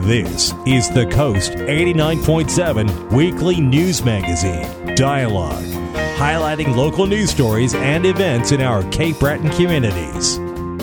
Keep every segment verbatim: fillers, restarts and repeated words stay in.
This is the Coast eighty-nine point seven Weekly News Magazine, Dialogue, highlighting local news stories and events in our Cape Breton communities.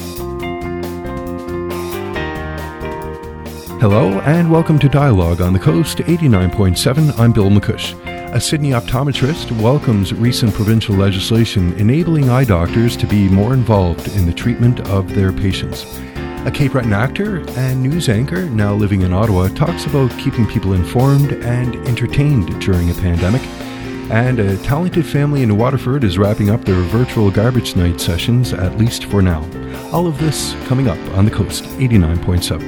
Hello and welcome to Dialogue on the Coast eighty-nine point seven. I'm Bill McCush. A Sydney optometrist welcomes recent provincial legislation enabling eye doctors to be more involved in the treatment of their patients. A Cape Breton actor and news anchor now living in Ottawa talks about keeping people informed and entertained during a pandemic. And a talented family in Waterford is wrapping up their virtual garbage night sessions, at least for now. All of this coming up on the Coast eighty-nine point seven.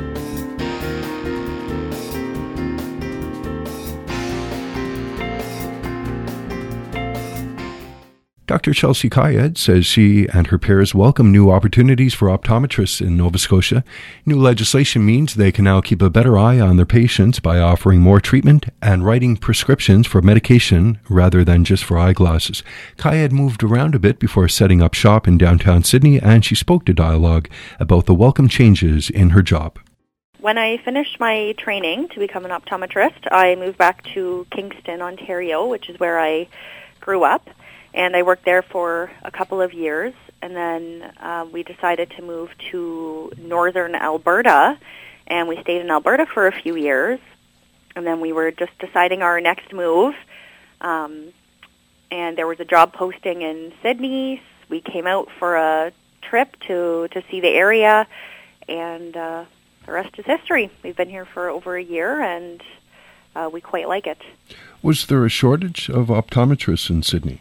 Doctor Chelsea Kayed says she and her peers welcome new opportunities for optometrists in Nova Scotia. New legislation means they can now keep a better eye on their patients by offering more treatment and writing prescriptions for medication rather than just for eyeglasses. Kayed moved around a bit before setting up shop in downtown Sydney, and she spoke to Dialogue about the welcome changes in her job. When I finished my training to become an optometrist, I moved back to Kingston, Ontario, which is where I grew up. And I worked there for a couple of years, and then uh, we decided to move to northern Alberta, and we stayed in Alberta for a few years, and then we were just deciding our next move, um, and there was a job posting in Sydney. We came out for a trip to, to see the area, and uh, the rest is history. We've been here for over a year, and uh, we quite like it. Was there a shortage of optometrists in Sydney?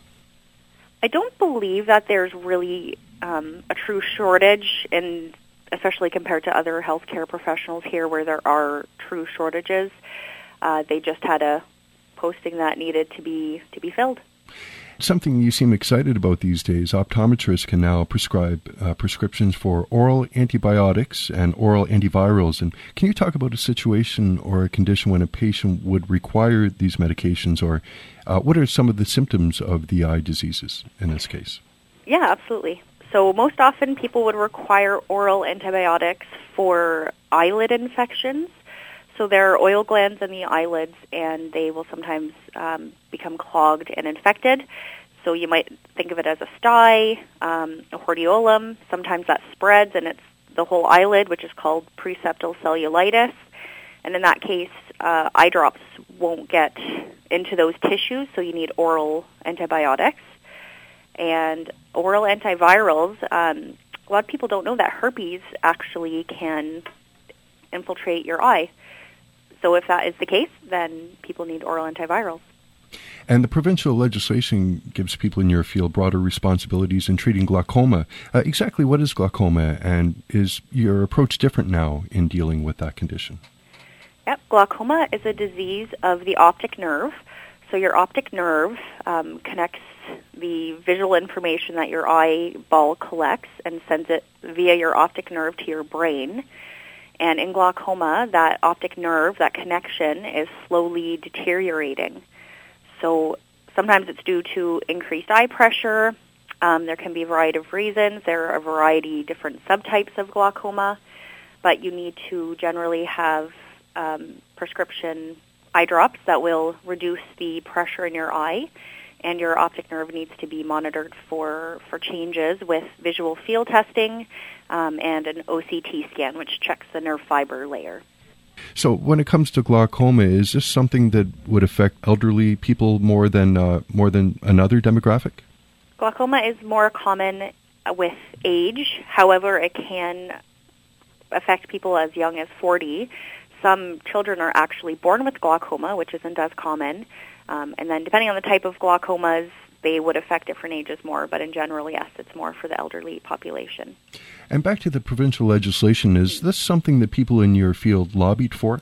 I don't believe that there's really um, a true shortage, and especially compared to other healthcare professionals here where there are true shortages. Uh, they just had a posting that needed to be to be filled. Something you seem excited about these days, optometrists can now prescribe uh, prescriptions for oral antibiotics and oral antivirals. And can you talk about a situation or a condition when a patient would require these medications, or uh, what are some of the symptoms of the eye diseases in this case? Yeah, absolutely. So most often people would require oral antibiotics for eyelid infections. So there are oil glands in the eyelids, and they will sometimes um, become clogged and infected. So you might think of it as a stye, um, a hordeolum. Sometimes that spreads, and it's the whole eyelid, which is called preseptal cellulitis. And in that case, uh, eye drops won't get into those tissues, so you need oral antibiotics. And oral antivirals, um, a lot of people don't know that herpes actually can infiltrate your eye. So if that is the case, then people need oral antivirals. And the provincial legislation gives people in your field broader responsibilities in treating glaucoma. Uh, exactly what is glaucoma, and is your approach different now in dealing with that condition? Yep, glaucoma is a disease of the optic nerve. So your optic nerve um, connects the visual information that your eyeball collects and sends it via your optic nerve to your brain. And in glaucoma, that optic nerve, that connection, is slowly deteriorating. So sometimes it's due to increased eye pressure. Um, there can be a variety of reasons. There are a variety of different subtypes of glaucoma, but you need to generally have um, prescription eye drops that will reduce the pressure in your eye, and your optic nerve needs to be monitored for, for changes with visual field testing um, and an O C T scan, which checks the nerve fiber layer. So when it comes to glaucoma, is this something that would affect elderly people more than uh, more than another demographic? Glaucoma is more common with age. However, it can affect people as young as forty. Some children are actually born with glaucoma, which isn't as common. Um, and then depending on the type of glaucomas, they would affect different ages more. But in general, yes, it's more for the elderly population. And back to the provincial legislation, is this something that people in your field lobbied for?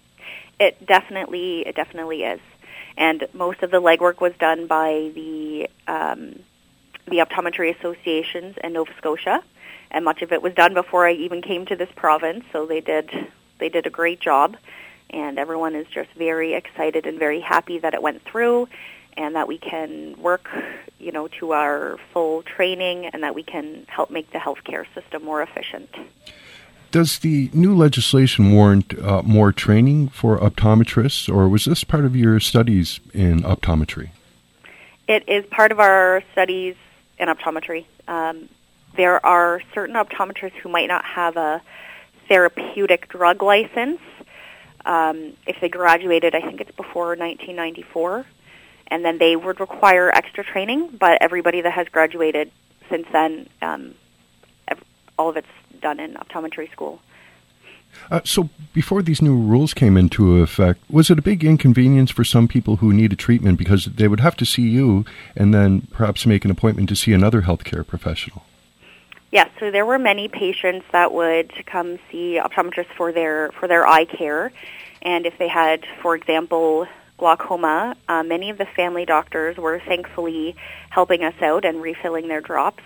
It definitely, it definitely is. And most of the legwork was done by the um, the optometry associations in Nova Scotia, and much of it was done before I even came to this province. So they did they did a great job, and everyone is just very excited and very happy that it went through, and that we can work, you know, to our full training, and that we can help make the healthcare system more efficient. Does the new legislation warrant uh, more training for optometrists, or was this part of your studies in optometry? It is part of our studies in optometry. Um, there are certain optometrists who might not have a therapeutic drug license. Um, if they graduated, I think it's before nineteen ninety-four, and then they would require extra training, but everybody that has graduated since then, um, all of it's done in optometry school. Uh, so before these new rules came into effect, was it a big inconvenience for some people who needed treatment because they would have to see you and then perhaps make an appointment to see another healthcare professional? Yes, so there were many patients that would come see optometrists for their for their eye care, and if they had, for example, glaucoma, uh, many of the family doctors were thankfully helping us out and refilling their drops.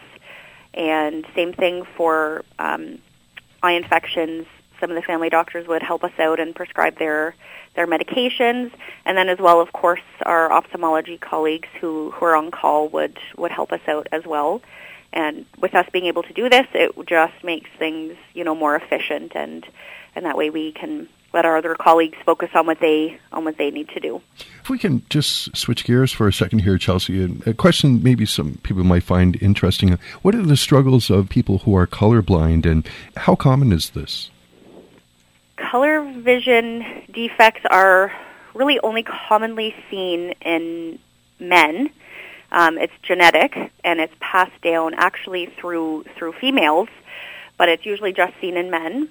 And same thing for um, eye infections. Some of the family doctors would help us out and prescribe their their medications, and then as well, of course, our ophthalmology colleagues who, who are on call would, would help us out as well. And with us being able to do this, it just makes things, you know, more efficient, and and that way we can let our other colleagues focus on what they on what they need to do. If we can just switch gears for a second here, Chelsea, a question maybe some people might find interesting. What are the struggles of people who are colorblind, and how common is this? Color vision defects are really only commonly seen in men. Um, it's genetic, and it's passed down actually through through females, but it's usually just seen in men.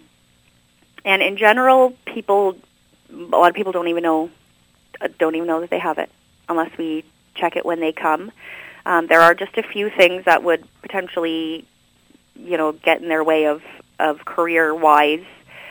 And in general, people, a lot of people don't even know don't even know that they have it unless we check it when they come. Um, there are just a few things that would potentially, you know, get in their way of of career-wise.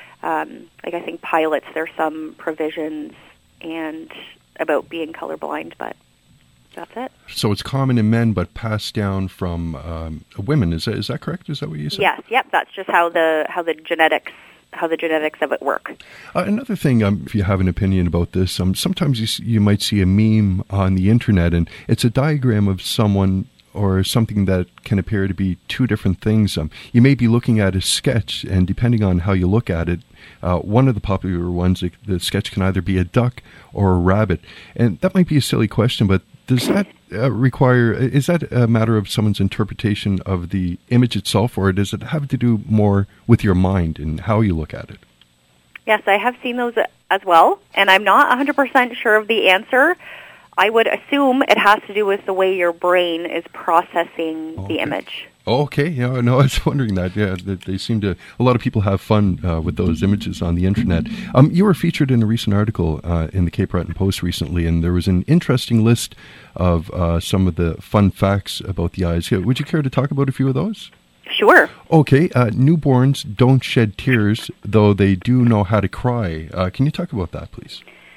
Um, like I think pilots, there's some provisions and about being colorblind, but that's it. So it's common in men, but passed down from um, women. Is that is that correct? Is that what you said? Yes. Yep. That's just how the how the genetics how the genetics of it work. Uh, another thing, um, if you have an opinion about this, um, sometimes you you might see a meme on the internet, and it's a diagram of someone or something that can appear to be two different things. Um, you may be looking at a sketch, and depending on how you look at it, uh, one of the popular ones, the, the sketch can either be a duck or a rabbit. And that might be a silly question, but does that uh, require, is that a matter of someone's interpretation of the image itself, or does it have to do more with your mind and how you look at it? Yes, I have seen those as well, and I'm not one hundred percent sure of the answer. I would assume it has to do with the way your brain is processing okay. the image. Okay, yeah, no, I was wondering that. Yeah, that they seem to. A lot of people have fun uh, with those images on the internet. Um, you were featured in a recent article uh, in the Cape Breton Post recently, and there was an interesting list of uh, some of the fun facts about the eyes. Would you care to talk about a few of those? Sure. Okay, uh, newborns don't shed tears, though they do know how to cry. Uh, can you talk about that, please?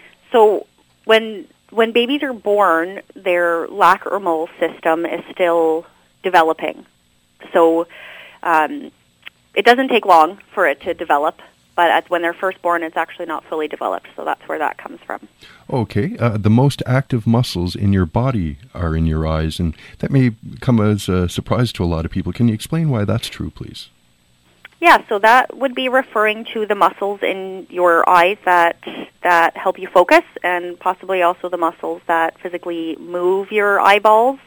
So when when babies are born, their lacrimal system is still developing. So um, it doesn't take long for it to develop, but at, when they're first born, it's actually not fully developed, so that's where that comes from. Okay. Uh, the most active muscles in your body are in your eyes, and that may come as a surprise to a lot of people. Can you explain why that's true, please? Yeah, so that would be referring to the muscles in your eyes that that help you focus, and possibly also the muscles that physically move your eyeballs.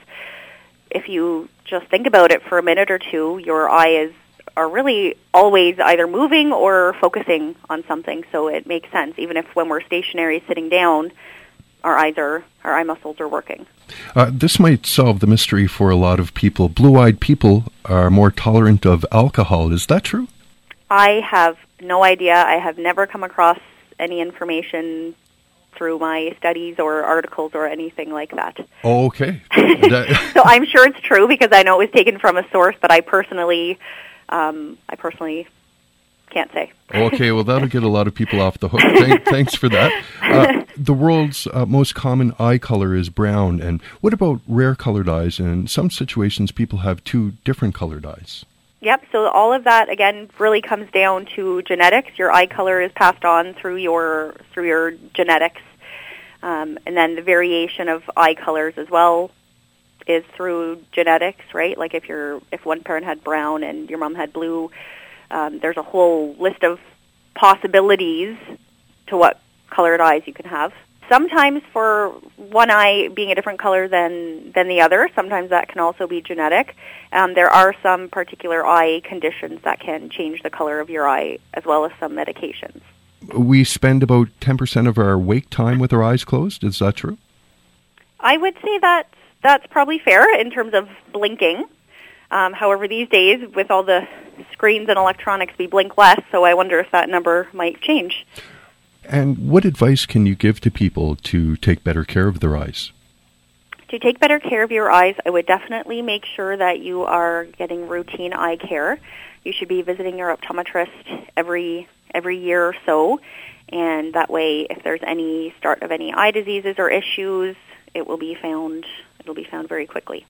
If you just think about it for a minute or two, your eyes are really always either moving or focusing on something, so it makes sense. Even if when we're stationary sitting down, our eyes are our eye muscles are working. Uh, this might solve the mystery for a lot of people. Blue-eyed people are more tolerant of alcohol. Is that true? I have no idea. I have never come across any information through my studies or articles or anything like that. Oh, okay. That So I'm sure it's true because I know it was taken from a source, but I personally, um, I personally can't say. Okay, well, that'll get a lot of people off the hook. Thank, thanks for that. Uh, the world's uh, most common eye color is brown. And what about rare colored eyes? In some situations, people have two different colored eyes. Yep, so all of that, again, really comes down to genetics. Your eye color is passed on through your through your genetics. Um, and then the variation of eye colors as well is through genetics, right? Like if you're if one parent had brown and your mom had blue, Um, there's a whole list of possibilities to what colored eyes you can have. Sometimes for one eye being a different color than, than the other, sometimes that can also be genetic. Um, there are some particular eye conditions that can change the color of your eye, as well as some medications. We spend about ten percent of our wake time with our eyes closed. Is that true? I would say that that's probably fair in terms of blinking. Um, however, these days, with all the screens and electronics, we blink less, so I wonder if that number might change. And what advice can you give to people to take better care of their eyes? To take better care of your eyes, I would definitely make sure that you are getting routine eye care. You should be visiting your optometrist every every year or so, and that way, if there's any start of any eye diseases or issues, it will be found. It'll be found very quickly.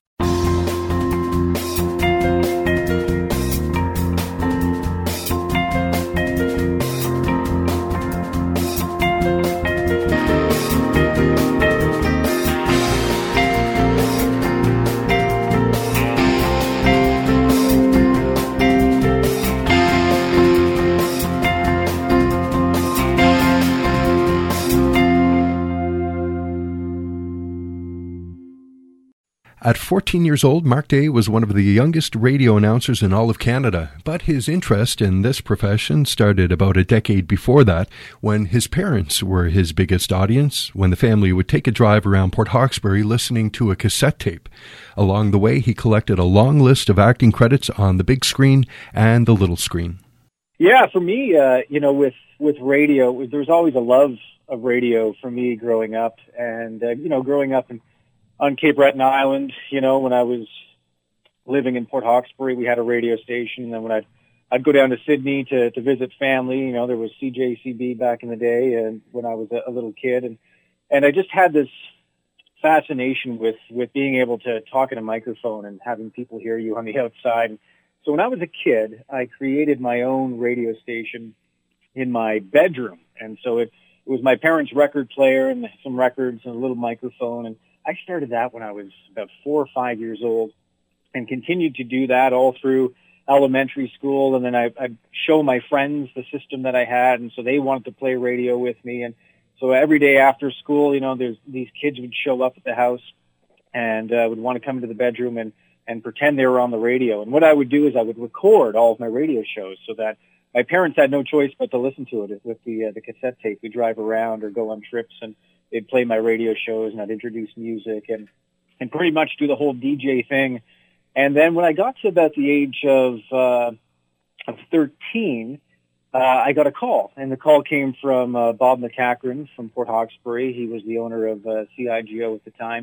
At fourteen years old, Mark Day was one of the youngest radio announcers in all of Canada, but his interest in this profession started about a decade before that, when his parents were his biggest audience, when the family would take a drive around Port Hawkesbury listening to a cassette tape. Along the way, he collected a long list of acting credits on the big screen and the little screen. Yeah, for me, uh, you know, with, with radio, there was always a love of radio for me growing up, and, uh, you know, growing up in on Cape Breton Island, you know, when I was living in Port Hawkesbury, we had a radio station. And then when I'd, I'd go down to Sydney to, to visit family, you know, there was C J C B back in the day and when I was a, a little kid. And, and I just had this fascination with, with being able to talk in a microphone and having people hear you on the outside. So when I was a kid, I created my own radio station in my bedroom. And so it, it was my parents' record player and some records and a little microphone. And I started that when I was about four or five years old and continued to do that all through elementary school. And then I, I'd show my friends the system that I had, and so they wanted to play radio with me. And so every day after school, you know, there's these kids would show up at the house and uh, would want to come into the bedroom and, and pretend they were on the radio. And what I would do is I would record all of my radio shows so that my parents had no choice but to listen to it with the uh, the cassette tape. We'd drive around or go on trips, and they'd play my radio shows, and I'd introduce music and, and pretty much do the whole D J thing. And then when I got to about the age of, uh, of thirteen, uh, I got a call. And the call came from uh, Bob McCachran from Port Hawkesbury. He was the owner of uh, C I G O at the time.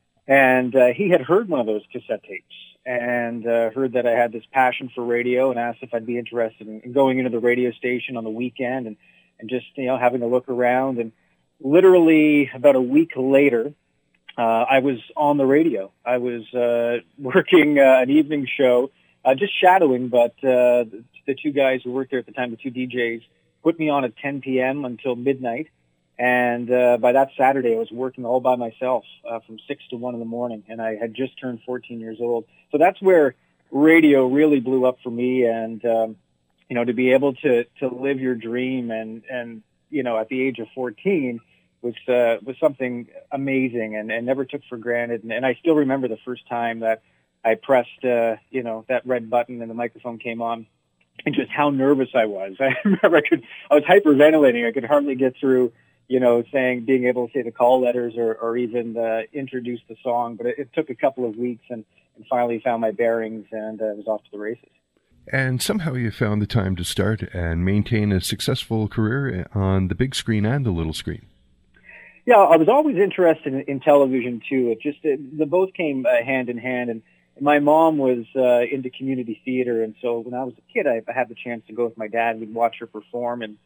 And uh, he had heard one of those cassette tapes and uh, heard that I had this passion for radio and asked if I'd be interested in, in going into the radio station on the weekend and, and just, you know, having a look around. And literally about a week later, uh, I was on the radio. I was uh, working uh, an evening show, uh, just shadowing, but uh, the two guys who worked there at the time, the two D Js, put me on at ten p.m. until midnight. And uh, by that Saturday, I was working all by myself uh, from six to one in the morning, and I had just turned fourteen years old. So that's where radio really blew up for me, and um, you know, to be able to to live your dream, and and you know, at the age of fourteen, was uh, was something amazing, and, and never took for granted. And, and I still remember the first time that I pressed, uh, you know, that red button and the microphone came on, and just how nervous I was. I remember I could I was hyperventilating. I could hardly get through, you know, saying, being able to say the call letters or, or even uh, introduce the song. But it, it took a couple of weeks, and, and finally found my bearings, and uh, was off to the races. And somehow you found the time to start and maintain a successful career on the big screen and the little screen. Yeah, I was always interested in, in television, too. It just, it, the both came uh, hand in hand. And my mom was uh, into community theater, and so when I was a kid, I, I had the chance to go with my dad. We'd watch her perform, and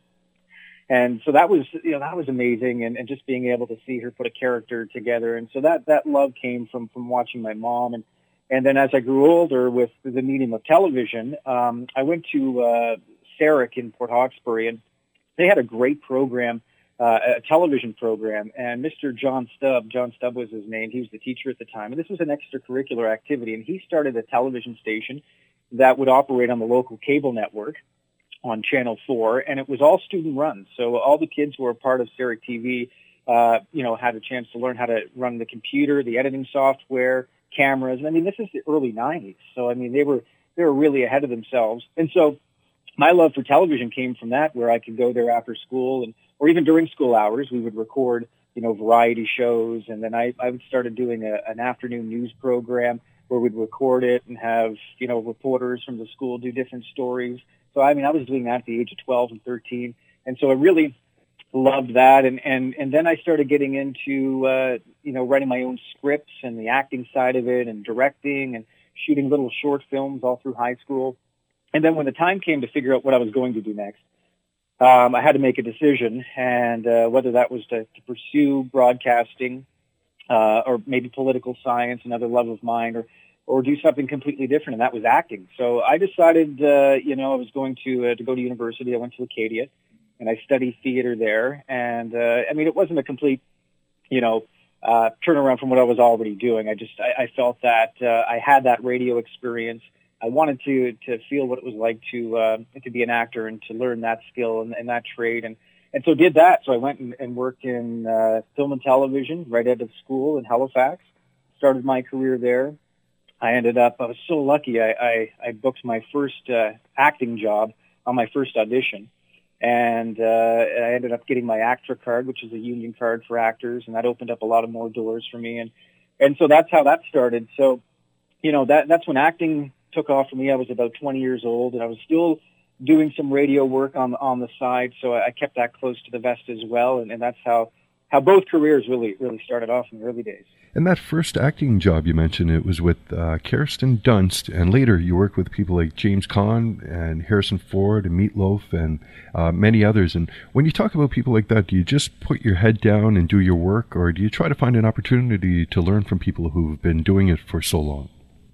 And so that was, you know, that was amazing, and, and just being able to see her put a character together. And so that, that love came from, from watching my mom. And, and then as I grew older with the medium of television, um, I went to uh, C E R I C in Port Hawkesbury, and they had a great program, uh, a television program. And Mister John Stubb, John Stubb was his name, he was the teacher at the time. And this was an extracurricular activity, and he started a television station that would operate on the local cable network. on Channel four, and it was all student-run. So all the kids who were part of Sarek T V, uh, you know, had a chance to learn how to run the computer, the editing software, cameras. And I mean, this is the early nineties. So, I mean, they were they were really ahead of themselves. And so my love for television came from that, where I could go there after school, and or even during school hours, we would record, you know, variety shows. And then I, I started doing a, an afternoon news program where we'd record it and have, you know, reporters from the school do different stories. So, I mean, I was doing that at the age of twelve and thirteen. And so I really loved that. And, and, and then I started getting into, uh, you know, writing my own scripts and the acting side of it and directing and shooting little short films all through high school. And then when the time came to figure out what I was going to do next, um, I had to make a decision, and uh, whether that was to, to pursue broadcasting uh, or maybe political science, another love of mine, or or do something completely different, and that was acting. So I decided, uh, you know, I was going to uh, to go to university. I went to Acadia, and I studied theater there. And uh, I mean, it wasn't a complete, you know, uh, turnaround from what I was already doing. I just I, I felt that uh, I had that radio experience. I wanted to to feel what it was like to uh, to be an actor and to learn that skill and, and that trade, and and so did that. So I went and, and worked in uh, film and television right out of school in Halifax. Started my career there. I ended up, I was so lucky, I, I, I booked my first uh, acting job on my first audition. And uh, I ended up getting my ACTRA card, which is a union card for actors, and that opened up a lot of more doors for me. And, and so that's how that started. So, you know, that that's when acting took off for me. I was about twenty years old, and I was still doing some radio work on, on the side, so I kept that close to the vest as well. And, and that's how, how both careers really, really started off in the early days. And that first acting job you mentioned, it was with uh, Kirsten Dunst, and later you worked with people like James Caan and Harrison Ford and Meat Loaf and uh, many others. And when you talk about people like that, do you just put your head down and do your work, or do you try to find an opportunity to learn from people who've been doing it for so long?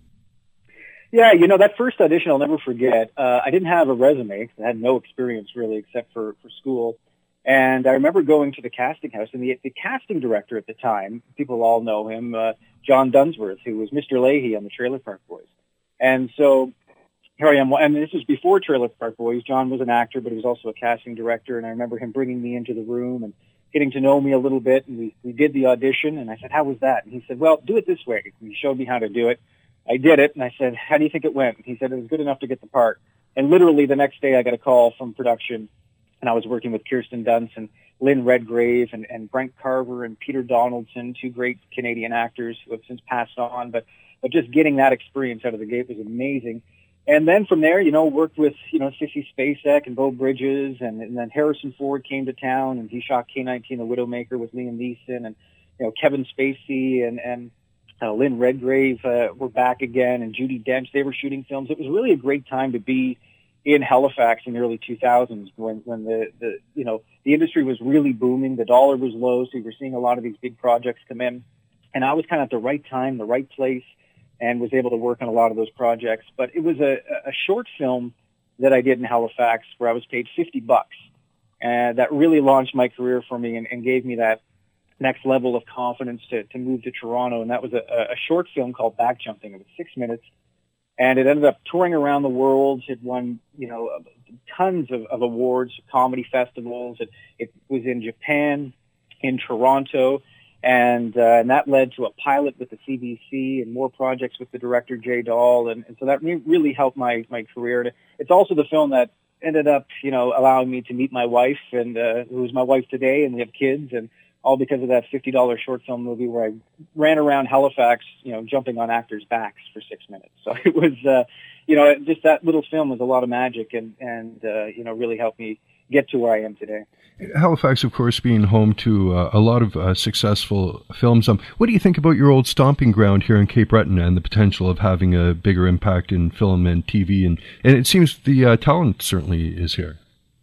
Yeah, you know, that first audition I'll never forget. Uh, I didn't have a resume. I had no experience really except for, for school. And I remember going to the casting house, and the, the casting director at the time, people all know him, uh, John Dunsworth, who was Mister Leahy on the Trailer Park Boys. And so here I am, and this was before Trailer Park Boys. John was an actor, but he was also a casting director, and I remember him bringing me into the room and getting to know me a little bit, and we, we did the audition, and I said, how was that? And he said, well, do it this way. And he showed me how to do it. I did it, and I said, how do you think it went? And he said, it was good enough to get the part. And literally the next day I got a call from production, and I was working with Kirsten Dunst and Lynn Redgrave and, and Brent Carver and Peter Donaldson, two great Canadian actors who have since passed on. But, but just getting that experience out of the gate was amazing. And then from there, you know, worked with, you know, Sissy Spacek and Beau Bridges, and, and then Harrison Ford came to town, and he shot K nineteen, The Widowmaker, with Liam Neeson, and, you know, Kevin Spacey and, and uh, Lynn Redgrave uh, were back again, and Judi Dench. They were shooting films. It was really a great time to be in Halifax in the early two thousands, when, when the, the, you know, the industry was really booming. The dollar was low, so you were seeing a lot of these big projects come in. And I was kind of at the right time, the right place, and was able to work on a lot of those projects. But it was a, a short film that I did in Halifax where I was paid fifty bucks. And that really launched my career for me and, and gave me that next level of confidence to, to move to Toronto. And that was a, a short film called Back Jumping. It was six minutes. And it ended up touring around the world. It won, you know, tons of, of awards, comedy festivals. It, it was in Japan, in Toronto, and, uh, and that led to a pilot with the C B C and more projects with the director Jay Dahl. And, and so that really helped my, my career. It's also the film that ended up, you know, allowing me to meet my wife, and uh, who's my wife today, and we have kids, and all because of that fifty dollars short film movie where I ran around Halifax, you know, jumping on actors' backs for six minutes. So it was, uh, you know, just that little film was a lot of magic, and, and uh, you know, really helped me get to where I am today. Halifax, of course, being home to uh, a lot of uh, successful films. Um, what do you think about your old stomping ground here in Cape Breton and the potential of having a bigger impact in film and T V? And, and it seems the uh, talent certainly is here.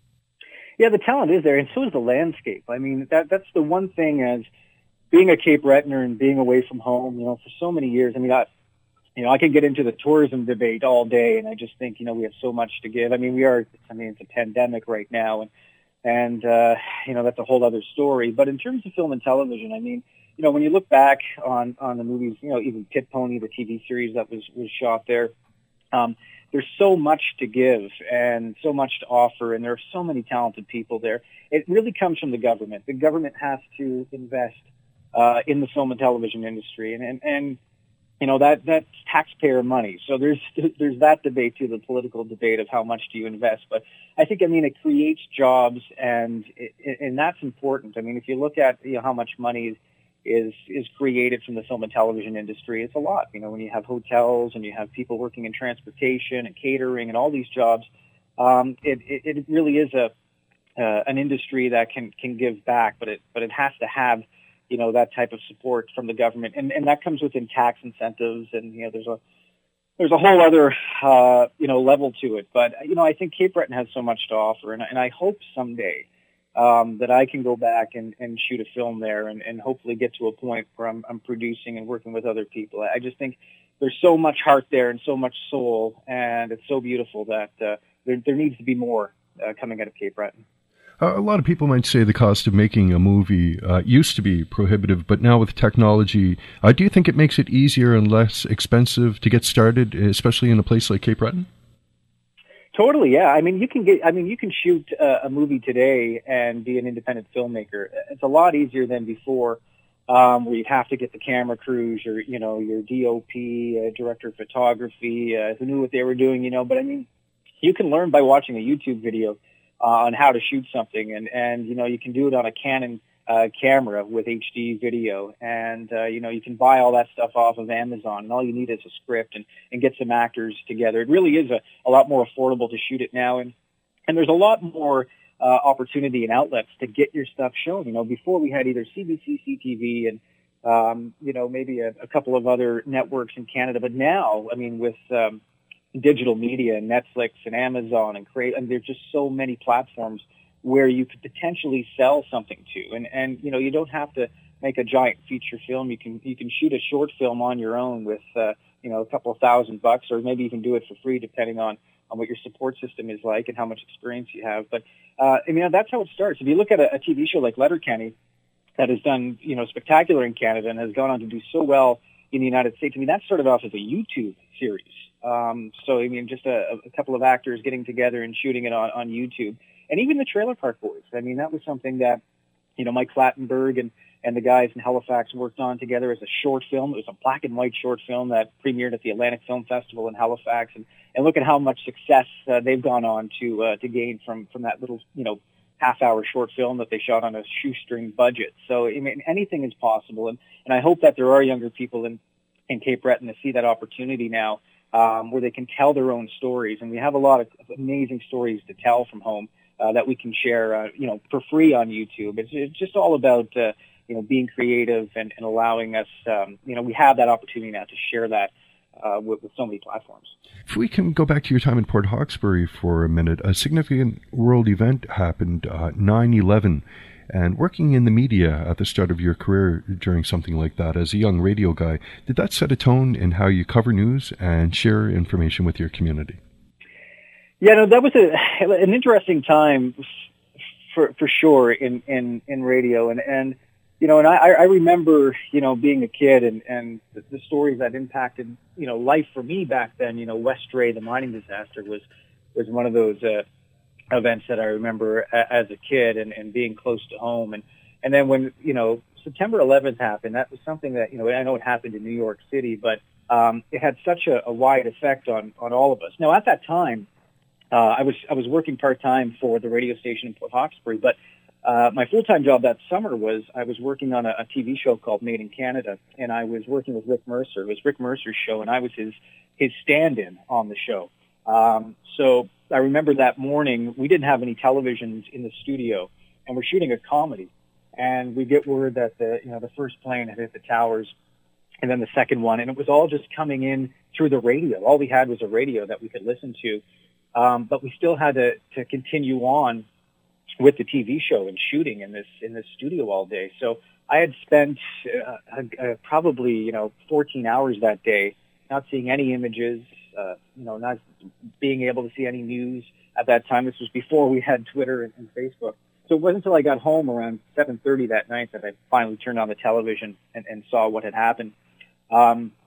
Yeah, the talent is there, and so is the landscape. I mean, that that's the one thing, as being a Cape Bretoner and being away from home, you know, for so many years. I mean, I, you know, I can get into the tourism debate all day, and I just think, you know, we have so much to give. I mean, we are, I mean, it's a pandemic right now, and, and uh, you know, that's a whole other story. But in terms of film and television, I mean, you know, when you look back on, on the movies, you know, even Pit Pony, the T V series that was, was shot there, Um, there's so much to give and so much to offer, and there are so many talented people there. It really comes from the government. The government has to invest uh, in the film and television industry, and, and, and you know, that that's taxpayer money. So there's there's that debate too, the political debate of how much do you invest. But I think, I mean, it creates jobs, and it, and that's important. I mean, if you look at, you know, how much money is is is created from the film and television industry, it's a lot. You know, when you have hotels and you have people working in transportation and catering and all these jobs, um, it, it it really is a uh, an industry that can can give back, but it but it has to have, you know, that type of support from the government, and and that comes within tax incentives, and you know, there's a there's a whole other uh, you know level to it. But you know, I think Cape Breton has so much to offer, and and I hope someday Um, that I can go back and, and shoot a film there, and, and hopefully get to a point where I'm, I'm producing and working with other people. I just think there's so much heart there and so much soul, and it's so beautiful that uh, there, there needs to be more uh, coming out of Cape Breton. Uh, a lot of people might say the cost of making a movie uh, used to be prohibitive, but now with technology, uh, do you think it makes it easier and less expensive to get started, especially in a place like Cape Breton? Totally, yeah. I mean, you can get. I mean, you can shoot uh, a movie today and be an independent filmmaker. It's a lot easier than before, um, where you'd have to get the camera crews, your, you know, your D O P, uh, director of photography, uh, who knew what they were doing, you know. But I mean, you can learn by watching a YouTube video uh, on how to shoot something, and and you know, you can do it on a Canon uh, camera with H D video, and uh, you know, you can buy all that stuff off of Amazon, and all you need is a script and, and get some actors together. It really is a, a lot more affordable to shoot it now, and and there's a lot more uh, opportunity and outlets to get your stuff shown. You know, before we had either C B C, C T V, and um, you know, maybe a, a couple of other networks in Canada, but now, I mean, with um, digital media and Netflix and Amazon and Crave, and there's just so many platforms where you could potentially sell something to, and and you know, you don't have to make a giant feature film. You can you can shoot a short film on your own with uh, you know, a couple of thousand bucks, or maybe even do it for free, depending on on what your support system is like and how much experience you have. But uh, I mean, that's how it starts. If you look at a, a T V show like Letterkenny that has done, you know, spectacular in Canada and has gone on to do so well in the United States, I mean, that started off as a YouTube series. Um, so I mean, just a, a couple of actors getting together and shooting it on, on YouTube. And even the Trailer Park Boys. I mean, that was something that, you know, Mike Clattenburg and, and the guys in Halifax worked on together as a short film. It was a black and white short film that premiered at the Atlantic Film Festival in Halifax. And, and look at how much success uh, they've gone on to uh, to gain from, from that little, you know, half-hour short film that they shot on a shoestring budget. So, I mean, anything is possible. And, and I hope that there are younger people in, in Cape Breton to see that opportunity now, um, where they can tell their own stories. And we have a lot of amazing stories to tell from home. Uh, that we can share, uh, you know, for free on YouTube. It's, it's just all about, uh, you know, being creative and, and allowing us, um, you know, we have that opportunity now to share that uh, with, with so many platforms. If we can go back to your time in Port Hawkesbury for a minute, a significant world event happened, uh, nine eleven, and working in the media at the start of your career during something like that as a young radio guy, did that set a tone in how you cover news and share information with your community? Yeah, no, that was a, an interesting time for for sure in, in, in radio, and, and you know, and I, I remember, you know, being a kid and, and the, the stories that impacted, you know, life for me back then. You know, West Ray, the mining disaster, was was one of those uh, events that I remember a, as a kid, and, and being close to home, and and then when, you know, September eleventh happened, that was something that, you know, I know it happened in New York City, but um, it had such a, a wide effect on on all of us. Now, at that time, Uh, I was I was working part-time for the radio station in Port Hawkesbury, but uh, my full-time job that summer was I was working on a, a T V show called Made in Canada, and I was working with Rick Mercer. It was Rick Mercer's show, and I was his his stand-in on the show. Um, so I remember that morning, we didn't have any televisions in the studio, and we're shooting a comedy, and we get word that the you know the first plane had hit the towers, and then the second one, and it was all just coming in through the radio. All we had was a radio that we could listen to. Um, but we still had to, to continue on with the T V show and shooting in this in this studio all day. So I had spent uh, uh, probably you know fourteen hours that day, not seeing any images, uh, you know, not being able to see any news at that time. This was before we had Twitter and, and Facebook. So it wasn't until I got home around seven thirty that night that I finally turned on the television and, and saw what had happened. Um,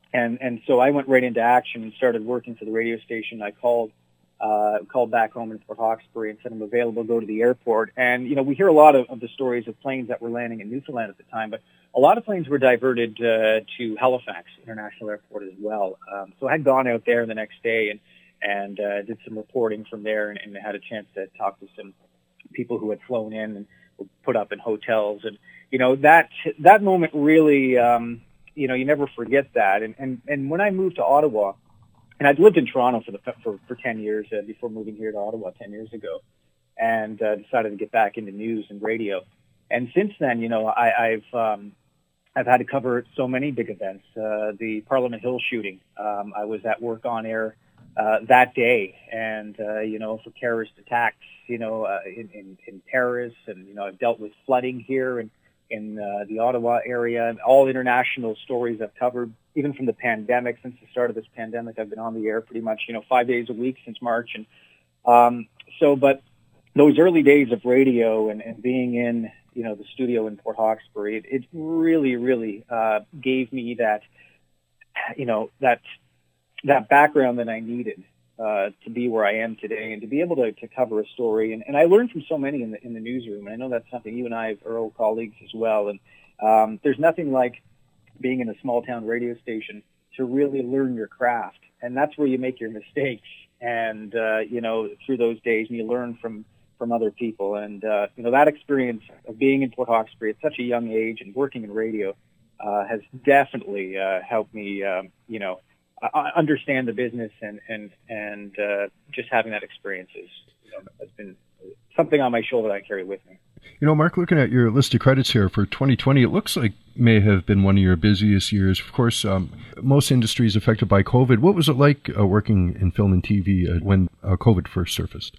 and and so I went right into action and started working for the radio station. I called uh, called back home in Port Hawkesbury and said I'm available to go to the airport. And you know, we hear a lot of, of the stories of planes that were landing in Newfoundland at the time, but a lot of planes were diverted uh, to Halifax International Airport as well. Um, so I had gone out there the next day and and uh, did some reporting from there, and, and had a chance to talk to some people who had flown in and were put up in hotels. And you know, that that moment really, um, you know, you never forget that. And, and and when I moved to Ottawa, and I'd lived in Toronto for the for, for ten years uh, before moving here to Ottawa ten years ago, and uh, decided to get back into news and radio. And since then, you know, I, I've um, I've had to cover so many big events. Uh, the Parliament Hill shooting, um, I was at work on air uh, that day, and uh, you know, for terrorist attacks, you know, uh, in, in in Paris, and you know, I've dealt with flooding here and in uh, the Ottawa area, and all international stories I've covered, even from the pandemic. Since the start of this pandemic, I've been on the air pretty much, you know, five days a week since March. And um, so, but those early days of radio and, and being in, you know, the studio in Port Hawkesbury, it, it really, really uh, gave me that, you know, that that background that I needed uh, to be where I am today, and to be able to, to cover a story. And, and I learned from so many in the in the newsroom. And I know that's something you and I are old colleagues as well. And um, there's nothing like being in a small town radio station to really learn your craft. And that's where you make your mistakes. And, uh, you know, through those days, and you learn from, from other people. And, uh, you know, that experience of being in Port Hawkesbury at such a young age and working in radio uh, has definitely uh, helped me, um, you know, I understand the business, and, and, and uh, just having that experience is, you know, has been something on my shoulder that I carry with me. You know, Mark, looking at your list of credits here for twenty twenty, it looks like may have been one of your busiest years. Of course, um, most industries affected by COVID. What was it like uh, working in film and T V uh, when uh, COVID first surfaced?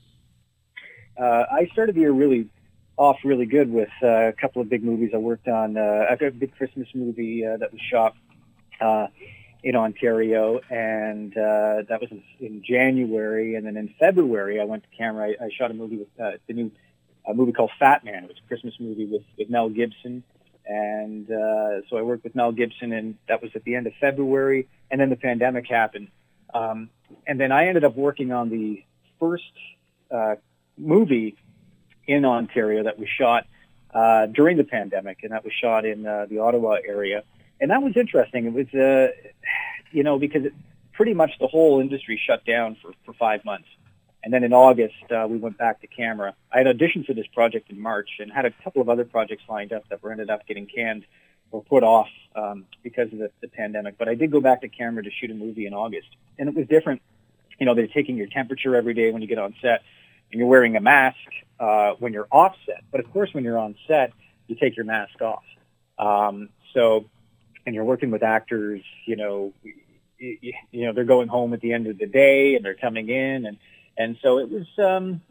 Uh, I started the year really off really good with uh, a couple of big movies I worked on. Uh, I got a big Christmas movie uh, that was shot uh, in Ontario, and uh, that was in January. And then in February, I went to camera. I, I shot a movie with uh, the new a movie called Fat Man. It was a Christmas movie with, with Mel Gibson. And uh, so I worked with Mel Gibson, and that was at the end of February. And then the pandemic happened. Um, and then I ended up working on the first uh, movie in Ontario that was shot uh, during the pandemic, and that was shot in uh, the Ottawa area. And that was interesting. It was, uh, you know, because it, pretty much the whole industry shut down for, for five months. And then in August, uh, we went back to camera. I had auditioned for this project in March and had a couple of other projects lined up that were ended up getting canned or put off um, because of the, the pandemic. But I did go back to camera to shoot a movie in August. And it was different. You know, they're taking your temperature every day when you get on set, and you're wearing a mask uh, when you're off set. But of course, when you're on set, you take your mask off. Um, so... And you're working with actors, you know, you, you know, they're going home at the end of the day and they're coming in. And, and so it was, um,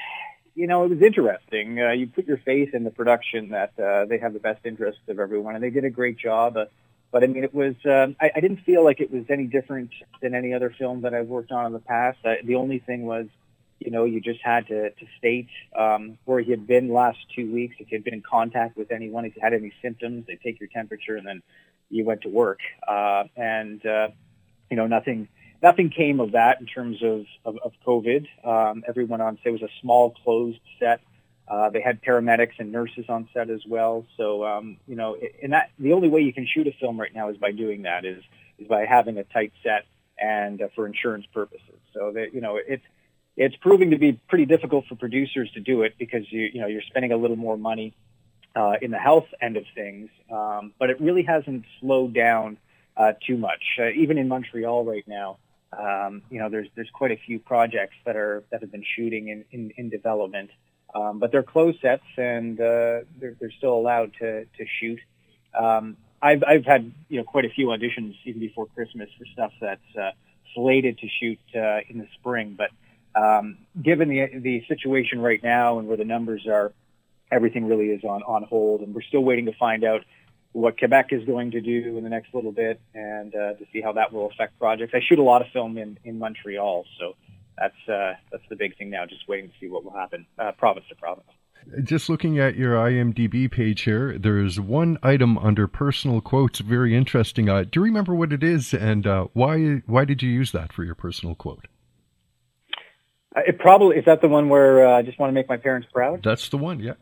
you know, it was interesting. Uh, you put your faith in the production that uh, they have the best interests of everyone, and they did a great job. Uh, but, I mean, it was, um, I, I didn't feel like it was any different than any other film that I've worked on in the past. Uh, the only thing was, you know, you just had to, to state um, where he had been the last two weeks. If you had been in contact with anyone, if you had any symptoms, they take your temperature, and then you went to work. Uh, and, uh, you know, nothing nothing came of that in terms of, of, of COVID. Um, everyone on set, it was a small, closed set. Uh, they had paramedics and nurses on set as well. So, um, you know, and that the only way you can shoot a film right now is by doing that, is, is by having a tight set and uh, for insurance purposes. So, that, you know, it's, it's proving to be pretty difficult for producers to do it because, you, you know, you're spending a little more money Uh, in the health end of things, um, but it really hasn't slowed down uh, too much. Uh, even in Montreal right now, um, you know, there's there's quite a few projects that are that have been shooting in in, in development, um, but they're closed sets and uh, they're they're still allowed to to shoot. Um, I've I've had you know quite a few auditions even before Christmas for stuff that's uh, slated to shoot uh, in the spring, but um, given the the situation right now and where the numbers are, everything really is on, on hold, and we're still waiting to find out what Quebec is going to do in the next little bit, and uh, to see how that will affect projects. I shoot a lot of film in, in Montreal, so that's uh, that's the big thing now, just waiting to see what will happen uh, province to province. Just looking at your I M D B page here, there's one item under personal quotes, very interesting. Uh, do you remember what it is, and uh, why why did you use that for your personal quote? Uh, it probably is that the one where uh, I just want to make my parents proud? That's the one, yeah.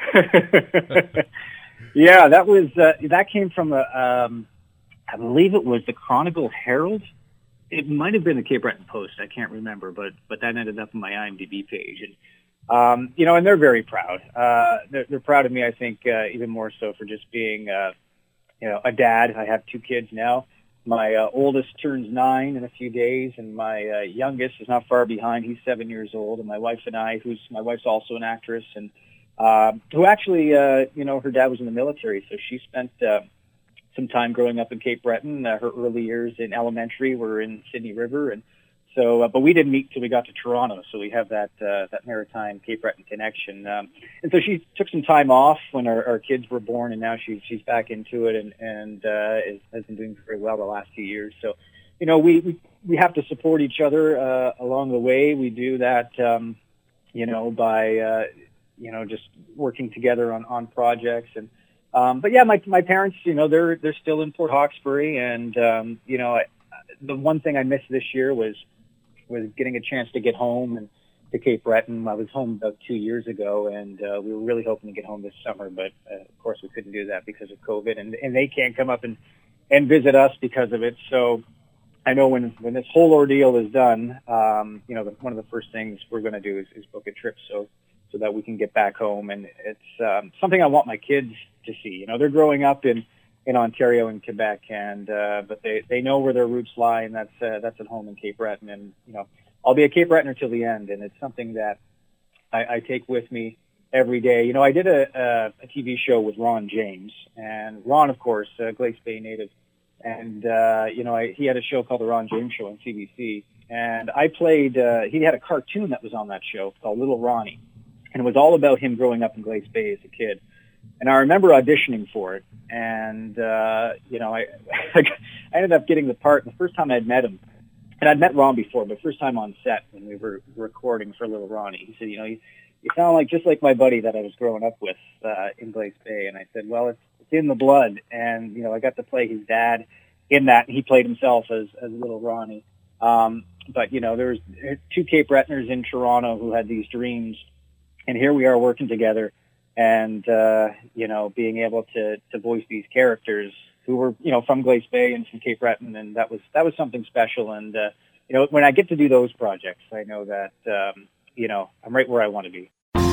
Yeah, that was uh, that came from a, um, I believe it was the Chronicle Herald. It might have been the Cape Breton Post. I can't remember, but but that ended up on my I M D B page, and um, you know, and they're very proud. Uh, they're, they're proud of me. I think uh, even more so for just being, uh, you know, a dad. I have two kids now. My uh, oldest turns nine in a few days, and my uh, youngest is not far behind. He's seven years old, and my wife and I, who's my wife's also an actress, and uh, who actually, uh, you know, her dad was in the military, so she spent uh, some time growing up in Cape Breton. Uh, her early years in elementary were in Sydney River, and so, uh, but we didn't meet till we got to Toronto, so we have that uh, that maritime Cape Breton connection. Um, and so she took some time off when our, our kids were born, and now she's she's back into it, and and uh, is, has been doing very well the last few years. So, you know, we we, we have to support each other uh, along the way. We do that, um, you know, by uh, you know just working together on, on projects. And um, but yeah, my my parents, you know, they're they're still in Port Hawkesbury, and um, you know, I, the one thing I missed this year was. was getting a chance to get home and to Cape Breton. I was home about two years ago, and uh, we were really hoping to get home this summer, but uh, of course we couldn't do that because of COVID, and, and they can't come up and, and visit us because of it. So I know when, when this whole ordeal is done, um, you know, the, one of the first things we're going to do is, is book a trip so so that we can get back home, and it's um, something I want my kids to see. You know, they're growing up in in Ontario and Quebec, and uh, but they, they know where their roots lie, and that's uh, that's at home in Cape Breton. And you know, I'll be a Cape Bretoner till the end, and it's something that I, I take with me every day. You know, I did a, a, a T V show with Ron James, and Ron, of course, uh, Glace Bay native, and uh, you know, I, he had a show called the Ron James Show on C B C, and I played. Uh, he had a cartoon that was on that show called Little Ronnie, and it was all about him growing up in Glace Bay as a kid. And I remember auditioning for it, and, uh, you know, I I ended up getting the part the first time I'd met him. And I'd met Ron before, but first time on set when we were recording for Little Ronnie. He said, you know, you, you sound like just like my buddy that I was growing up with uh, in Glace Bay. And I said, well, it's, it's in the blood. And, you know, I got to play his dad in that, and he played himself as, as Little Ronnie. Um, but, you know, there was two Cape Bretoners in Toronto who had these dreams, and here we are working together. And, uh, you know, being able to, to voice these characters who were, you know, from Glace Bay and from Cape Breton, and that was that was something special. And, uh, you know, when I get to do those projects, I know that, um, you know, I'm right where I want to be.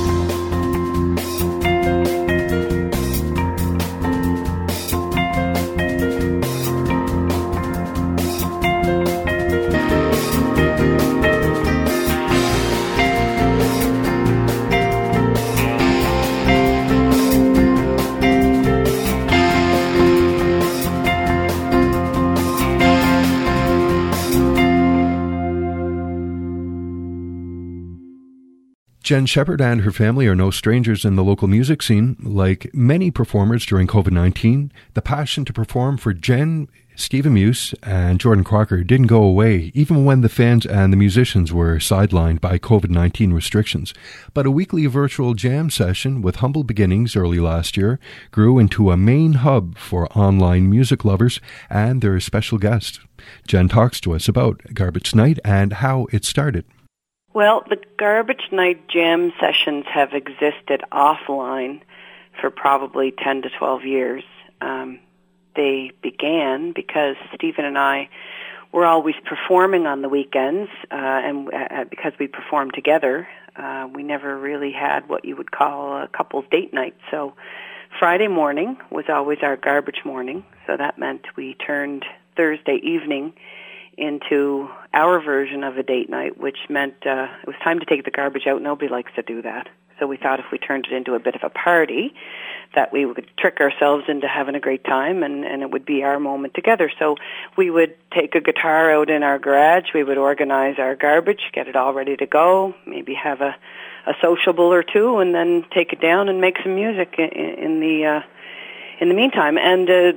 Jen Shepherd and her family are no strangers in the local music scene. Like many performers during COVID nineteen, the passion to perform for Jen, Stephen Muse, and Jordan Crocker didn't go away, even when the fans and the musicians were sidelined by COVID nineteen restrictions. But a weekly virtual jam session with humble beginnings early last year grew into a main hub for online music lovers and their special guests. Jen talks to us about Garbage Night and how it started. Well, the Garbage Night jam sessions have existed offline for probably ten to twelve years. Um, they began because Stephen and I were always performing on the weekends, uh, and uh, because we performed together, uh, we never really had what you would call a couple's date night. So Friday morning was always our garbage morning, so that meant we turned Thursday evening into our version of a date night, which meant uh, it was time to take the garbage out. Nobody likes to do that. So we thought if we turned it into a bit of a party, that we would trick ourselves into having a great time, and, and it would be our moment together. So we would take a guitar out in our garage, we would organize our garbage, get it all ready to go, maybe have a, a sociable or two, and then take it down and make some music in, in the uh, in the meantime. And uh,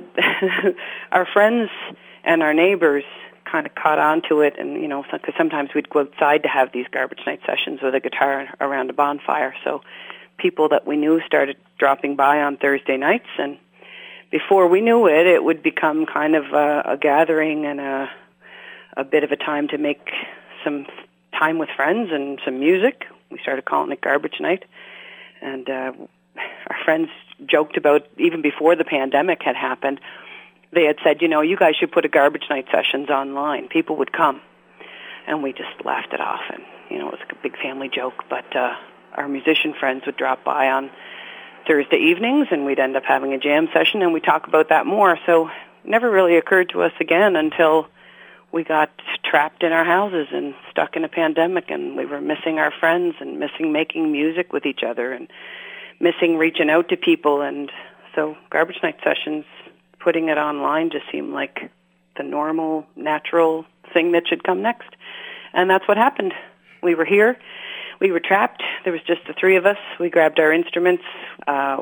our friends and our neighbors kind of caught on to it, and, you know, because sometimes we'd go outside to have these garbage night sessions with a guitar around a bonfire. So people that we knew started dropping by on Thursday nights, and before we knew it, it would become kind of a, a gathering and a, a bit of a time to make some time with friends and some music. We started calling it Garbage Night, and uh, our friends joked about, even before the pandemic had happened, they had said, you know, you guys should put a Garbage Night sessions online. People would come. And we just laughed it off, and, you know, it was a big family joke, but uh, our musician friends would drop by on Thursday evenings, and we'd end up having a jam session, and we'd talk about that more. So it never really occurred to us again until we got trapped in our houses and stuck in a pandemic, and we were missing our friends and missing making music with each other and missing reaching out to people. And so Garbage Night sessions, putting it online just seemed like the normal, natural thing that should come next. And that's what happened. We were here. We were trapped. There was just the three of us. We grabbed our instruments. Uh,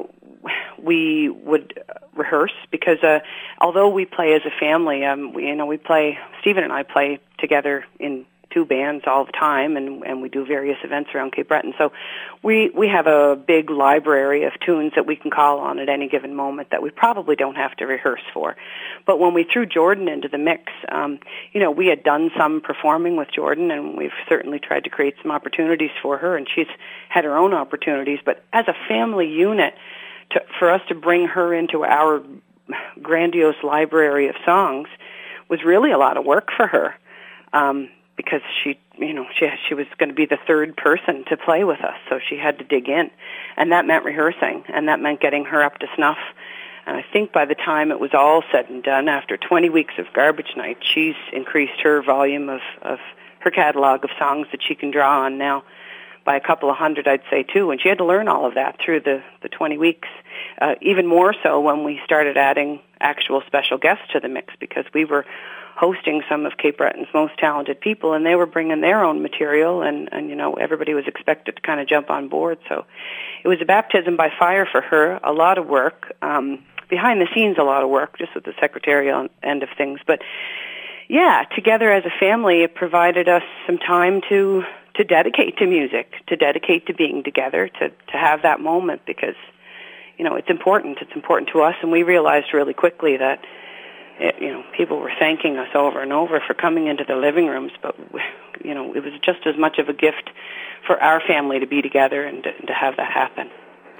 we would rehearse because uh, although we play as a family, um, we, you know, we play, Stephen and I play together in two bands all the time, and, and we do various events around Cape Breton. So we, we have a big library of tunes that we can call on at any given moment that we probably don't have to rehearse for. But when we threw Jordan into the mix, um, you know, we had done some performing with Jordan, and we've certainly tried to create some opportunities for her, and she's had her own opportunities. But as a family unit, to, for us to bring her into our grandiose library of songs was really a lot of work for her. Um, because she, you know, she she was going to be the third person to play with us, so she had to dig in. And that meant rehearsing, and that meant getting her up to snuff. And I think by the time it was all said and done, after twenty weeks of Garbage Night, she's increased her volume of, of her catalog of songs that she can draw on now by a couple of hundred, I'd say, too. And she had to learn all of that through the, the twenty weeks, uh, even more so when we started adding actual special guests to the mix, because we were hosting some of Cape Breton's most talented people, and they were bringing their own material, and, and you know, everybody was expected to kind of jump on board. So it was a baptism by fire for her, a lot of work, um, behind the scenes a lot of work, just with the secretarial end of things. But yeah, together as a family, it provided us some time to to dedicate to music, to dedicate to being together, to, to have that moment, because, you know, it's important. It's important to us, and we realized really quickly that It, you know, people were thanking us over and over for coming into their living rooms, but, you know, it was just as much of a gift for our family to be together and to, to have that happen.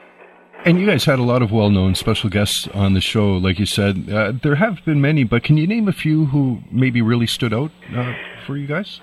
And you guys had a lot of well-known special guests on the show, like you said. Uh, there have been many, but can you name a few who maybe really stood out uh, for you guys?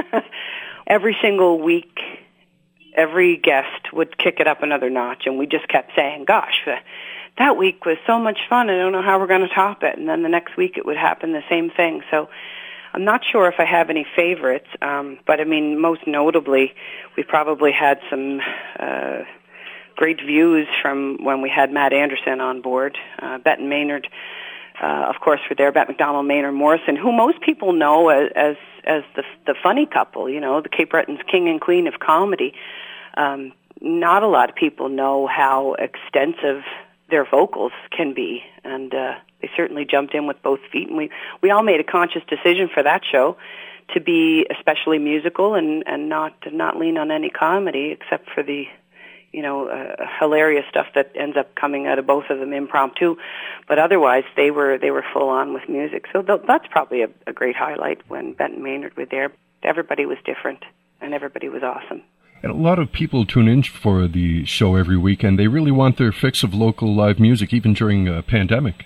Every single week, every guest would kick it up another notch, and we just kept saying, gosh, uh, that week was so much fun, I don't know how we're going to top it. And then the next week it would happen the same thing. So I'm not sure if I have any favorites, um, but I mean, most notably, we probably had some uh, great views from when we had Matt Anderson on board, uh, Bette and Maynard, uh, of course, were there, Bette McDonald, Maynard Morrison, who most people know as as, as the, the funny couple, you know, the Cape Breton's king and queen of comedy. Um, not a lot of people know how extensive their vocals can be, and uh, they certainly jumped in with both feet. And we, we all made a conscious decision for that show to be especially musical and, and not to not lean on any comedy, except for the, you know, uh, hilarious stuff that ends up coming out of both of them impromptu. But otherwise, they were they were full on with music. So th- that's probably a, a great highlight when Bette and Maynard were there. Everybody was different, and everybody was awesome. And a lot of people tune in for the show every weekend. They really want their fix of local live music, even during a pandemic.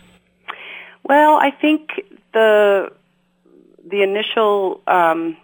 Well, I think the the initial um,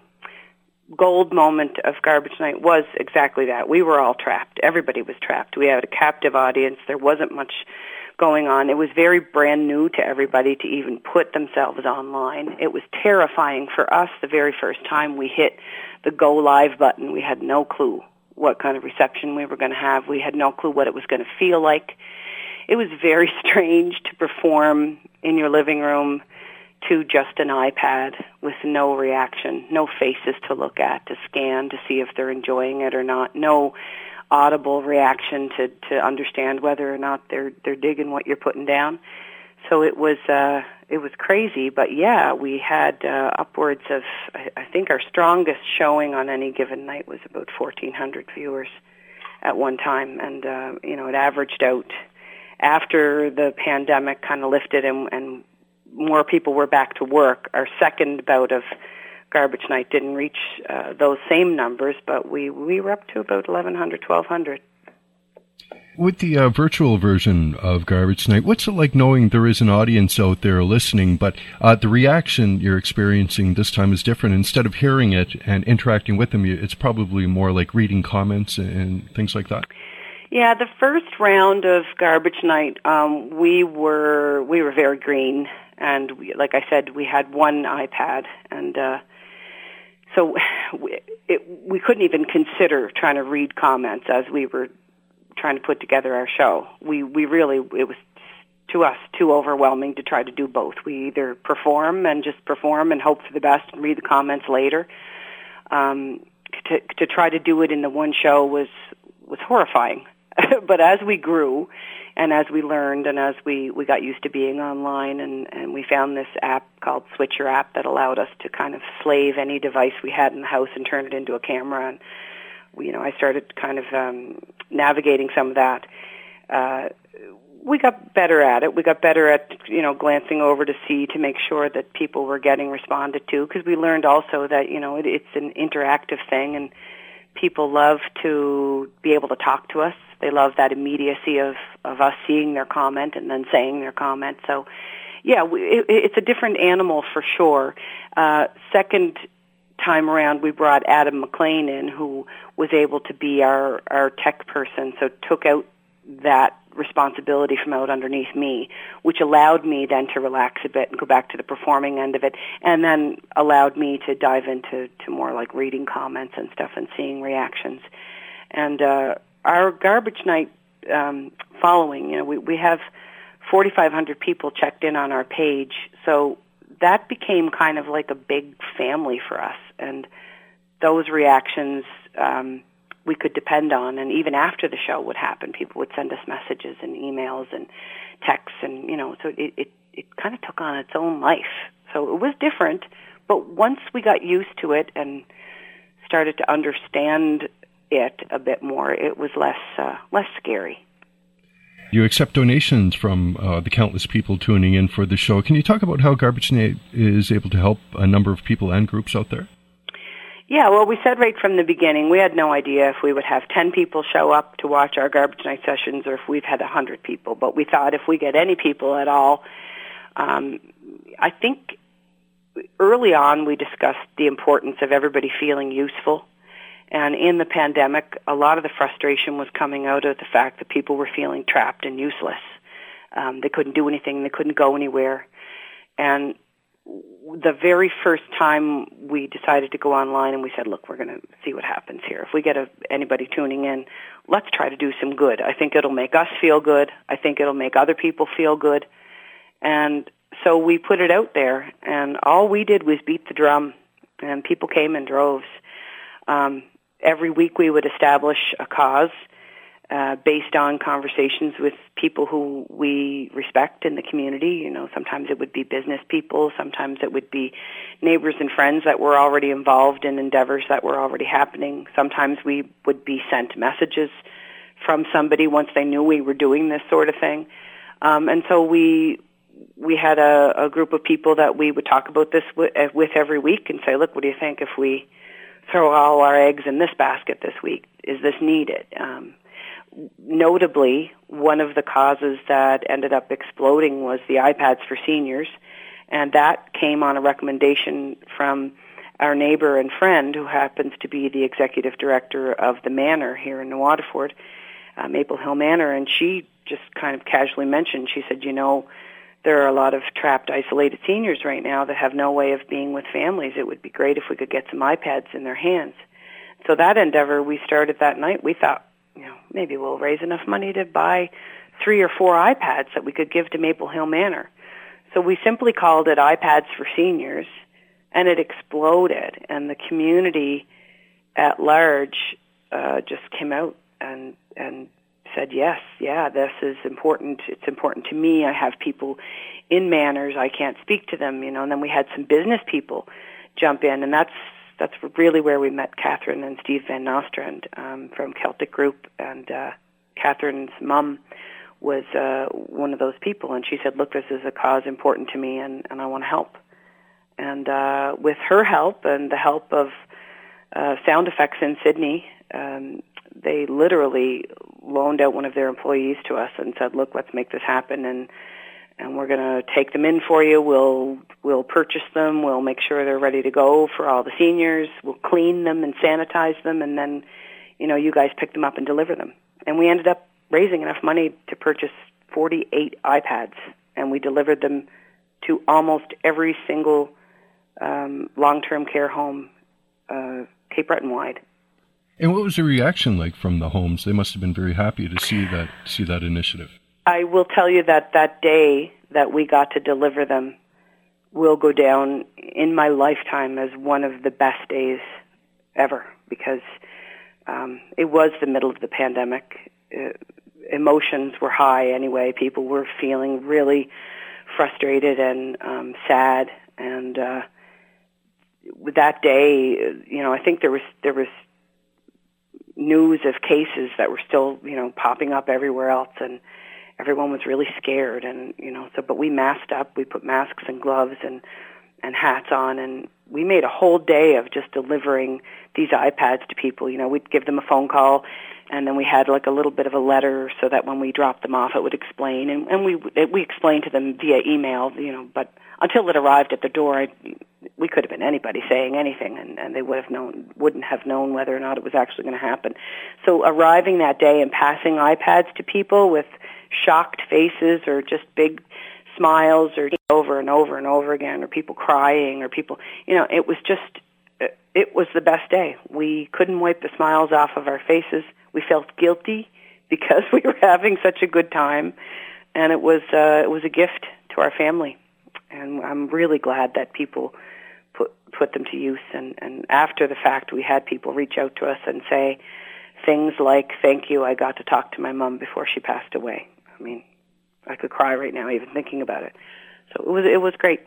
gold moment of Garbage Night was exactly that. We were all trapped. Everybody was trapped. We had a captive audience. There wasn't much going on. It was very brand new to everybody to even put themselves online. It was terrifying for us the very first time we hit the go live button. We had no clue what kind of reception we were going to have. We had no clue what it was going to feel like. It was very strange to perform in your living room to just an iPad with no reaction, no faces to look at, to scan to see if they're enjoying it or not, no audible reaction to, to understand whether or not they're they're digging what you're putting down. So it was uh, it was crazy, but yeah, we had uh, upwards of, I, I think our strongest showing on any given night was about fourteen hundred viewers. at one time, and uh, you know, it averaged out after the pandemic kind of lifted and, and more people were back to work. Our second bout of Garbage Night didn't reach uh, those same numbers, but we, we were up to about eleven hundred, twelve hundred. With the uh, virtual version of Garbage Night, what's it like knowing there is an audience out there listening, but uh, the reaction you're experiencing this time is different? Instead of hearing it and interacting with them, it's probably more like reading comments and things like that? Yeah, the first round of Garbage Night, um, we were we were very green, and we, like I said, we had one iPad, and uh, so we, it, we couldn't even consider trying to read comments as we were trying to put together our show. We we really, it was to us too overwhelming to try to do both. We either perform and just perform and hope for the best and read the comments later. Um, to to try to do it in the one show was was horrifying. But as we grew and as we learned and as we, we got used to being online and, and we found this app called Switcher app that allowed us to kind of slave any device we had in the house and turn it into a camera. And, we, you know, I started kind of um, navigating some of that. Uh, we got better at it. We got better at, you know, glancing over to see to make sure that people were getting responded to, because we learned also that, you know, it, it's an interactive thing and people love to be able to talk to us. They love that immediacy of, of us seeing their comment and then saying their comment. So, yeah, we, it, it's a different animal for sure. Uh, second time around, we brought Adam McLean in, who was able to be our, our tech person, so took out that responsibility from out underneath me, which allowed me then to relax a bit and go back to the performing end of it, and then allowed me to dive into to more like reading comments and stuff and seeing reactions. And uh, our Garbage Night um, following, you know, we, we have forty-five hundred people checked in on our page, so that became kind of like a big family for us, and those reactions um, we could depend on, and even after the show would happen, people would send us messages and emails and texts, and, you know, so it, it, it kind of took on its own life. So it was different, but once we got used to it and started to understand it a bit more, it was less uh, less scary. You accept donations from uh, the countless people tuning in for the show. Can you talk about how Garbage Night is able to help a number of people and groups out there? Yeah, well, we said right from the beginning, we had no idea if we would have ten people show up to watch our Garbage Night sessions or if we've had one hundred people. But we thought if we get any people at all, um, I think early on we discussed the importance of everybody feeling useful. And in the pandemic, a lot of the frustration was coming out of the fact that people were feeling trapped and useless. Um, they couldn't do anything. They couldn't go anywhere. And the very first time we decided to go online and we said, look, we're going to see what happens here. If we get a, anybody tuning in, let's try to do some good. I think it'll make us feel good. I think it'll make other people feel good. And so we put it out there, and all we did was beat the drum, and people came in droves. Um, every week we would establish a cause uh, based on conversations with people who we respect in the community. You know, sometimes it would be business people, sometimes it would be neighbors and friends that were already involved in endeavors that were already happening. Sometimes we would be sent messages from somebody once they knew we were doing this sort of thing. Um, and so we we had a, a group of people that we would talk about this with, uh, with every week and say, look, what do you think if we throw all our eggs in this basket this week? Is this needed? Um, notably, one of the causes that ended up exploding was the iPads for seniors, and that came on a recommendation from our neighbor and friend who happens to be the executive director of the Manor here in New Waterford, uh, Maple Hill Manor, and she just kind of casually mentioned, she said, you know, there are a lot of trapped, isolated seniors right now that have no way of being with families. It would be great if we could get some iPads in their hands. So that endeavor we started that night. We thought, you know, maybe we'll raise enough money to buy three or four iPads that we could give to Maple Hill Manor. So we simply called it iPads for Seniors, and it exploded. And the community at large uh, just came out and and said, yes, yeah, this is important. It's important to me. I have people in manors. I can't speak to them, you know. And then we had some business people jump in, and that's that's really where we met Catherine and Steve Van Nostrand um, from Celtic Group, and uh, Catherine's mom was uh, one of those people, and she said, look, this is a cause important to me, and, and I want to help. And uh, with her help and the help of uh, Sound Effects in Sydney, um, they literally loaned out one of their employees to us and said, look, let's make this happen, and and we're going to take them in for you. We'll we'll purchase them. We'll make sure they're ready to go for all the seniors. We'll clean them and sanitize them, and then, you know, you guys pick them up and deliver them. And we ended up raising enough money to purchase forty-eight iPads, and we delivered them to almost every single um, long-term care home, uh, Cape Breton-wide. And what was the reaction like from the homes? They must have been very happy to see that see that initiative. I will tell you that that day that we got to deliver them will go down in my lifetime as one of the best days ever, because um, it was the middle of the pandemic. Uh, emotions were high anyway. People were feeling really frustrated and um, sad. And uh, that day, you know, I think there was there was news of cases that were still, you know, popping up everywhere else, and everyone was really scared. And, you know, so, but we masked up, we put masks and gloves and, and hats on, and we made a whole day of just delivering these iPads to people. You know, we'd give them a phone call, and then we had like a little bit of a letter so that when we dropped them off, it would explain, and, and we, we explained to them via email, you know, but until it arrived at the door, I, we could have been anybody saying anything, and, and they would have known, wouldn't have known whether or not it was actually going to happen. So arriving that day and passing iPads to people with shocked faces or just big smiles, or over and over and over again, or people crying, or people, you know, it was just, it was the best day. We couldn't wipe the smiles off of our faces. We felt guilty because we were having such a good time, and it was uh, it was a gift to our family. And I'm really glad that people put put them to use. And, and after the fact, we had people reach out to us and say things like, thank you, I got to talk to my mom before she passed away. I mean, I could cry right now even thinking about it. So it was it was great.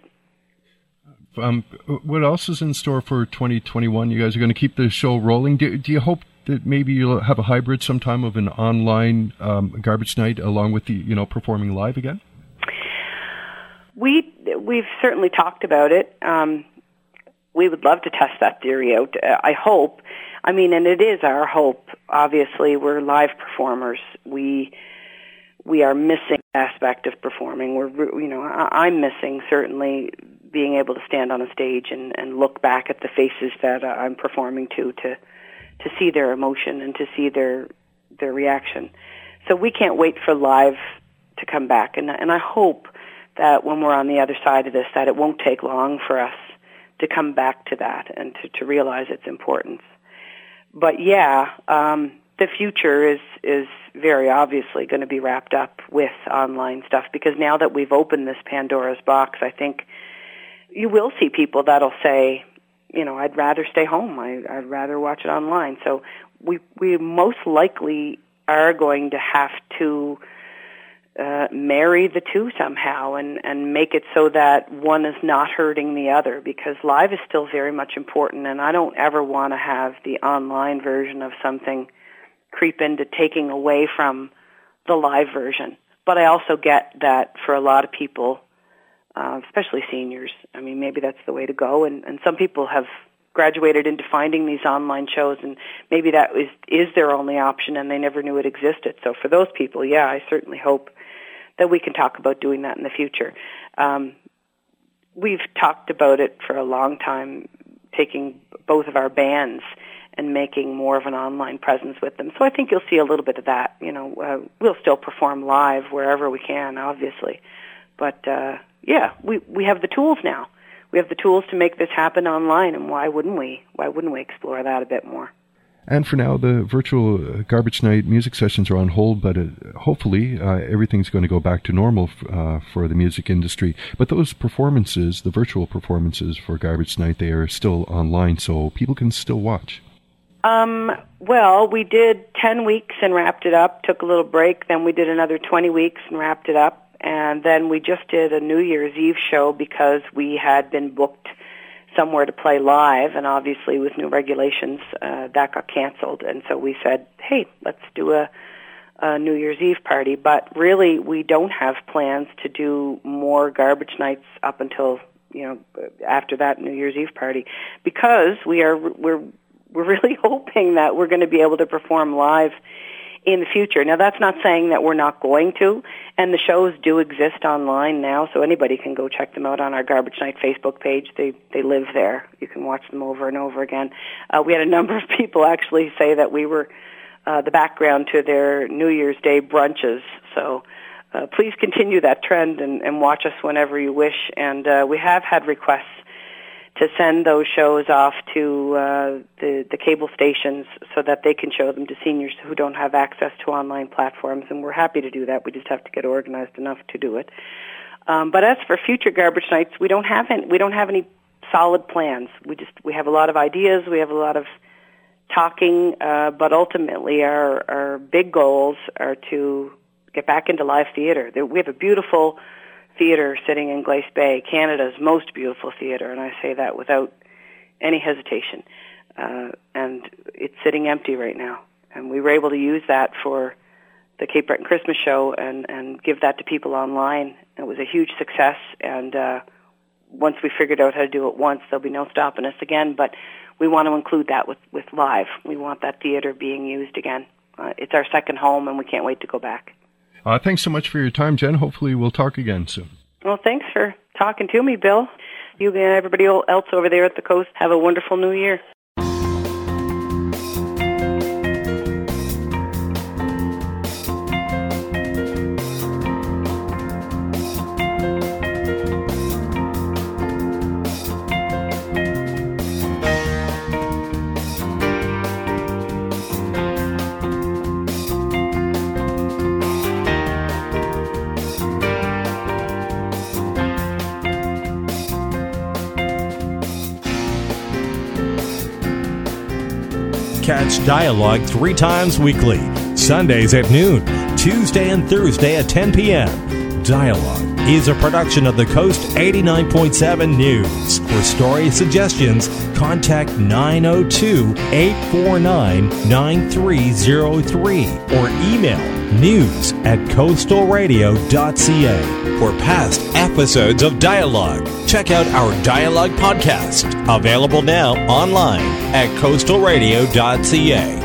Um, what else is in store for twenty twenty-one? You guys are going to keep the show rolling. Do, do you hope that maybe you'll have a hybrid sometime of an online um, garbage night along with the, you know, performing live again? We, we've certainly talked about it. Um, we would love to test that theory out. Uh, I hope. I mean, and it is our hope. Obviously, we're live performers. We we are missing aspect of performing. We're, you know, I, I'm missing certainly being able to stand on a stage and, and look back at the faces that uh, I'm performing to, to to see their emotion and to see their their reaction. So we can't wait for live to come back, and and I hope that when we're on the other side of this, that it won't take long for us to come back to that and to, to realize its importance. But yeah, um, the future is is very obviously going to be wrapped up with online stuff, because now that we've opened this Pandora's box, I think you will see people that'll say, you know, I'd rather stay home. I, I'd rather watch it online. So we we most likely are going to have to uh, marry the two somehow and, and make it so that one is not hurting the other, because live is still very much important, and I don't ever want to have the online version of something creep into taking away from the live version. But I also get that for a lot of people, uh, especially seniors, I mean, maybe that's the way to go, and, and some people have graduated into finding these online shows, and maybe that is, is their only option, and they never knew it existed. So for those people, yeah, I certainly hope that we can talk about doing that in the future. Um, we've talked about it for a long time, taking both of our bands and making more of an online presence with them. So I think you'll see a little bit of that. You know, uh, we'll still perform live wherever we can, obviously. But, uh, yeah, we, we have the tools now. We have the tools to make this happen online, and why wouldn't we? Why wouldn't we explore that a bit more? And for now, the virtual Garbage Night music sessions are on hold, but uh, hopefully uh, everything's going to go back to normal f- uh, for the music industry. But those performances, the virtual performances for Garbage Night, they are still online, so people can still watch. Um, well, we did ten weeks and wrapped it up, took a little break, then we did another twenty weeks and wrapped it up, and then we just did a New Year's Eve show because we had been booked somewhere to play live, and obviously with new regulations, uh, that got canceled. And so we said, hey, let's do a, a New Year's Eve party. But really, we don't have plans to do more garbage nights up until, you know, after that New Year's Eve party, because we are we're we're really hoping that we're going to be able to perform live in the future. Now, that's not saying that we're not going to, and the shows do exist online now, so anybody can go check them out on our Garbage Night Facebook page. They they live there. You can watch them over and over again. Uh, we had a number of people actually say that we were uh, the background to their New Year's Day brunches, so uh, please continue that trend and, and watch us whenever you wish. And uh, we have had requests to send those shows off to uh, the, the cable stations so that they can show them to seniors who don't have access to online platforms, and we're happy to do that. We just have to get organized enough to do it. Um, but as for future garbage nights, we don't have any, we don't have any solid plans. We just we have a lot of ideas, we have a lot of talking, uh, but ultimately our our big goals are to get back into live theater. We have a beautiful theater sitting in Glace Bay, Canada's most beautiful theater, and I say that without any hesitation. Uh, and it's sitting empty right now. And we were able to use that for the Cape Breton Christmas show and, and give that to people online. It was a huge success, and uh, once we figured out how to do it once, there'll be no stopping us again, but we want to include that with, with live. We want that theater being used again. Uh, it's our second home, and we can't wait to go back. Uh, thanks so much for your time, Jen. Hopefully we'll talk again soon. Well, thanks for talking to me, Bill. You and everybody else over there at the coast have a wonderful new year. Catch Dialogue three times weekly, Sundays at noon, Tuesday and Thursday at ten p.m. Dialogue is a production of the Coast eighty-nine point seven News. For story suggestions, contact nine oh two, eight four nine, nine three oh three or email news at coastal radio dot c a. For past episodes of Dialogue, check out our Dialogue podcast, available now online at coastal radio dot c a.